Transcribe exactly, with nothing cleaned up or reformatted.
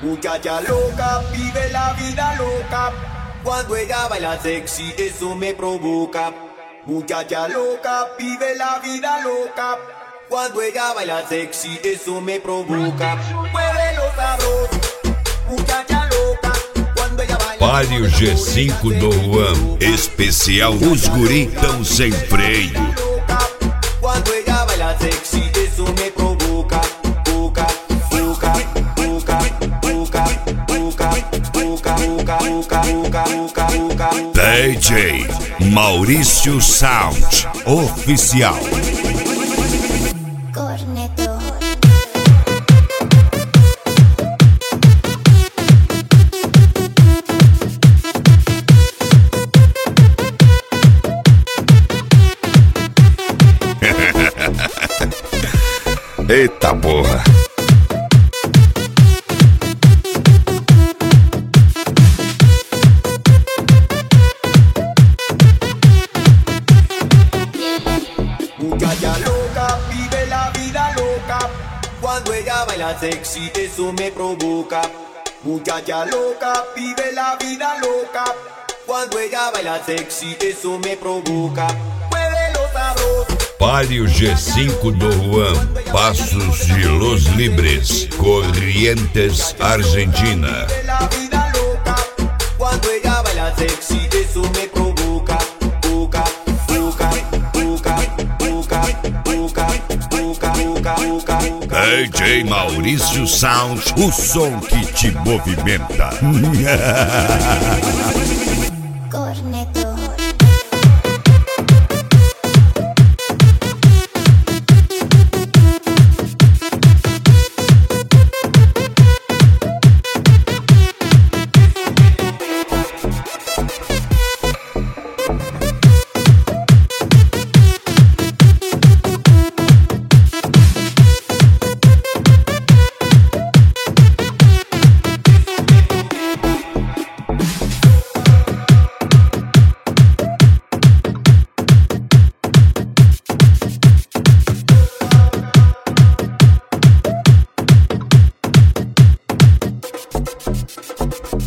Muchacha loca, vive la vida loca. Cuando ella baila sexy, eso me provoca. Muchacha loca, vive la vida loca. Cuando ella baila sexy, eso me provoca. Muévelo sabroso, muchacha loca. Cuando ella baila. Palio G cinco do Juan, especial Os Guri Tão Sem Freio. Cuando ella baila sexy, eso me provoca. Boca, boca, boca, boca, boca, boca, boca, boca, boca, boca. D J Maurício Sound Oficial. Corneto. Eita porra. Muchacha loca, vive la vida loca. Cuando ella baila sexy, eso me provoca. Muchacha loca, vive la vida loca. Cuando ella baila sexy, eso me provoca. Muévelo sabroso. Palio G cinco do Juan, Passos de Los Libres, Corrientes, Argentina. Vive la vida loca. Cuando ella baila sexy, eso me provoca. Boca, boca, boca, boca, boca, boca, boca, boca. D J Maurício Sound, o som que te movimenta. Corneto.